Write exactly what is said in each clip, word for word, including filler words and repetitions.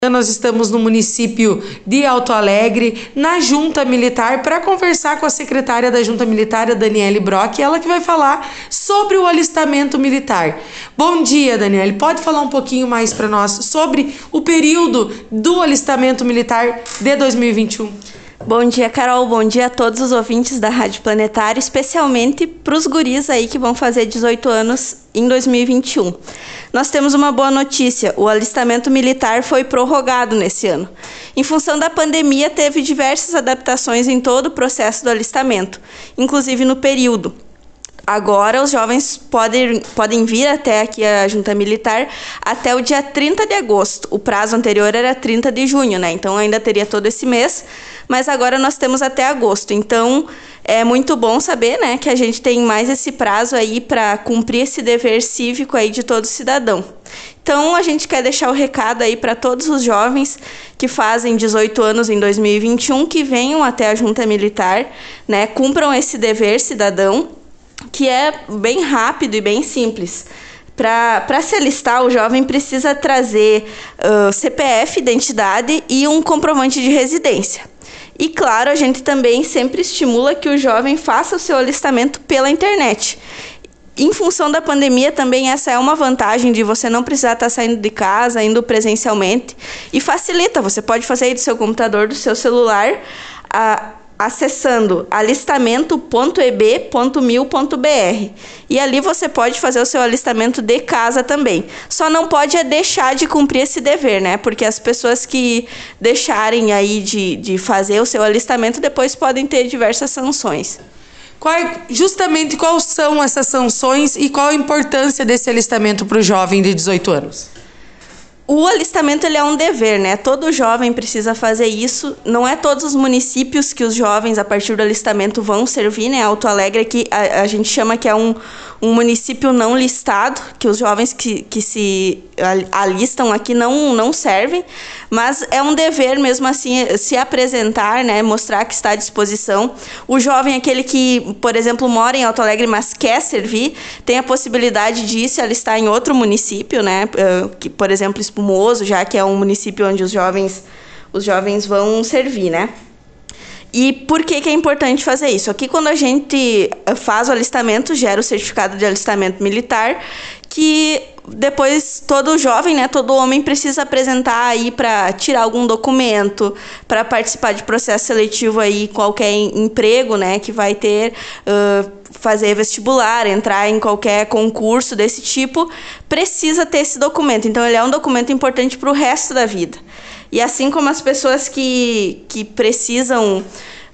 Nós estamos no município de Alto Alegre, na Junta Militar, para conversar com a secretária da Junta Militar, a Daniele Brock, ela que vai falar sobre o alistamento militar. Bom dia, Daniele. Pode falar um pouquinho mais para nós sobre o período do alistamento militar de dois mil e vinte e um? Bom dia, Carol. Bom dia a todos os ouvintes da Rádio Planetário, especialmente para os guris aí que vão fazer dezoito anos em dois mil e vinte e um. Nós temos uma boa notícia: o alistamento militar foi prorrogado nesse ano. Em função da pandemia, teve diversas adaptações em todo o processo do alistamento, inclusive no período. Agora, os jovens podem, podem vir até aqui a Junta Militar até o dia trinta de agosto. O prazo anterior era trinta de junho, né? Então, ainda teria todo esse mês, mas agora nós temos até agosto. Então, é muito bom saber, né, que a gente tem mais esse prazo aí para cumprir esse dever cívico aí de todo cidadão. Então, a gente quer deixar o recado aí para todos os jovens que fazem dezoito anos em dois mil e vinte e um, que venham até a Junta Militar, né, cumpram esse dever cidadão, que é bem rápido e bem simples. Para se alistar, o jovem precisa trazer uh, C P F, identidade e um comprovante de residência. E, claro, a gente também sempre estimula que o jovem faça o seu alistamento pela internet. Em função da pandemia, também essa é uma vantagem de você não precisar estar saindo de casa, indo presencialmente. E facilita, você pode fazer aí do seu computador, do seu celular, a acessando alistamento ponto e b ponto mil ponto b r. E ali você pode fazer o seu alistamento de casa também. Só não pode é deixar de cumprir esse dever, né? Porque as pessoas que deixarem aí de, de fazer o seu alistamento depois podem ter diversas sanções. Qual, justamente quais são essas sanções e qual a importância desse alistamento para o jovem de dezoito anos? O alistamento ele é um dever, né? Todo jovem precisa fazer isso. Não é todos os municípios que os jovens, a partir do alistamento, vão servir, né? Alto Alegre, que a, a gente chama que é um, um município não listado, que os jovens que, que se alistam aqui não, não servem, mas é um dever mesmo assim se apresentar, né? Mostrar que está à disposição. O jovem, aquele que, por exemplo, mora em Alto Alegre, mas quer servir, tem a possibilidade de ir se alistar em outro município, né? Que, por exemplo, Espumoso, já que é um município onde os jovens, os jovens vão servir, né? E por que que é importante fazer isso? Aqui, quando a gente faz o alistamento, gera o certificado de alistamento militar, que depois todo jovem, né, todo homem precisa apresentar aí para tirar algum documento, para participar de processo seletivo aí, qualquer emprego, né, que vai ter, uh, fazer vestibular, entrar em qualquer concurso desse tipo, precisa ter esse documento. Então, ele é um documento importante para o resto da vida. E assim como as pessoas que, que precisam...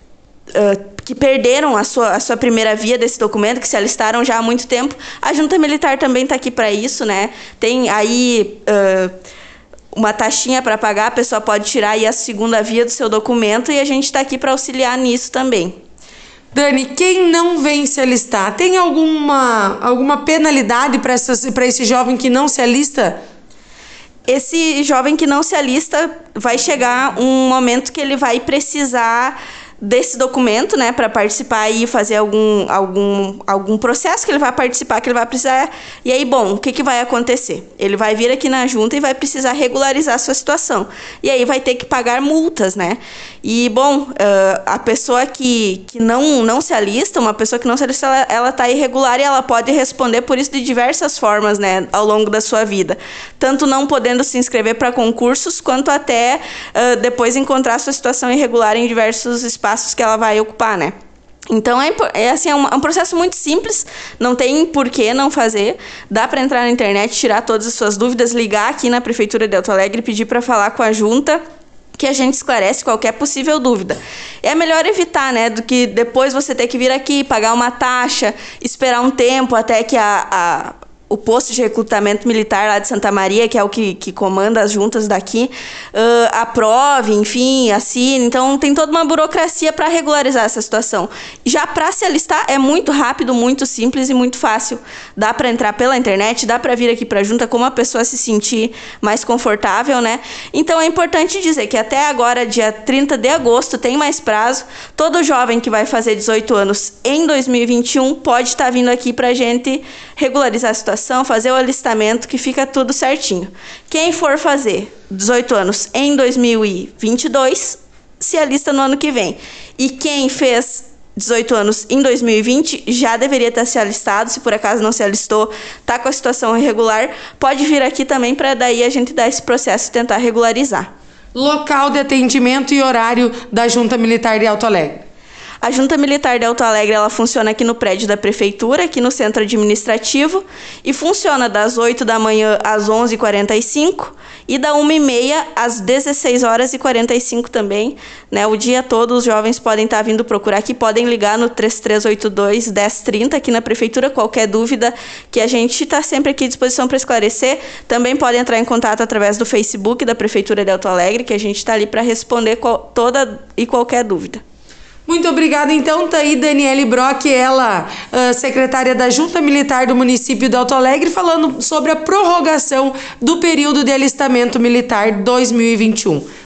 Uh, que perderam a sua, a sua primeira via desse documento, que se alistaram já há muito tempo, a Junta Militar também está aqui para isso, né? Tem aí uh, uma taxinha para pagar, a pessoa pode tirar aí a segunda via do seu documento e a gente está aqui para auxiliar nisso também. Dani, quem não vem se alistar, tem alguma, alguma penalidade para esse jovem que não se alista? Esse jovem que não se alista, vai chegar um momento que ele vai precisar desse documento, né, para participar e fazer algum, algum, algum processo que ele vai participar, que ele vai precisar. E aí, bom, o que, que vai acontecer? Ele vai vir aqui na junta e vai precisar regularizar a sua situação. E aí vai ter que pagar multas, né? E, bom, uh, a pessoa que, que não, não se alista, uma pessoa que não se alista, ela está irregular e ela pode responder por isso de diversas formas, né, ao longo da sua vida. Tanto não podendo se inscrever para concursos, quanto até uh, depois encontrar sua situação irregular em diversos espaços passos que ela vai ocupar, né? Então, é, é, assim, é, um, é um processo muito simples, não tem por que não fazer. Dá para entrar na internet, tirar todas as suas dúvidas, ligar aqui na Prefeitura de Alto Alegre e pedir para falar com a Junta, que a gente esclarece qualquer possível dúvida. É melhor evitar, né, do que depois você ter que vir aqui, pagar uma taxa, esperar um tempo até que a... a o posto de recrutamento militar lá de Santa Maria, que é o que, que comanda as juntas daqui, uh, aprove, enfim, assine. Então, tem toda uma burocracia para regularizar essa situação. Já para se alistar é muito rápido, muito simples e muito fácil. Dá para entrar pela internet, dá para vir aqui para a junta, como a pessoa se sentir mais confortável, né? Então, é importante dizer que até agora, dia trinta de agosto, tem mais prazo. Todo jovem que vai fazer dezoito anos em dois mil e vinte e um pode estar vindo aqui para a gente regularizar a situação. graduação, fazer o alistamento, que fica tudo certinho. Quem for fazer dezoito anos em dois mil e vinte e dois, se alista no ano que vem. E quem fez dezoito anos em dois mil e vinte já deveria ter se alistado. Se por acaso não se alistou, está com a situação irregular, pode vir aqui também para daí a gente dar esse processo e tentar regularizar. Local de atendimento e horário da Junta Militar de Alto Alegre. A Junta Militar de Alto Alegre, ela funciona aqui no prédio da Prefeitura, aqui no Centro Administrativo, e funciona das oito da manhã às onze e quarenta e cinco e da uma e meia às dezesseis horas e quarenta e cinco também, né? O dia todo os jovens podem estar vindo procurar aqui, podem ligar no três três oito dois, um zero três zero aqui na Prefeitura, qualquer dúvida que a gente está sempre aqui à disposição para esclarecer. Também podem entrar em contato através do Facebook da Prefeitura de Alto Alegre, que a gente está ali para responder qual, toda e qualquer dúvida. Muito obrigada, então, tá aí Daniele Brock, ela, uh, secretária da Junta Militar do município de Alto Alegre, falando sobre a prorrogação do período de alistamento militar dois mil e vinte e um.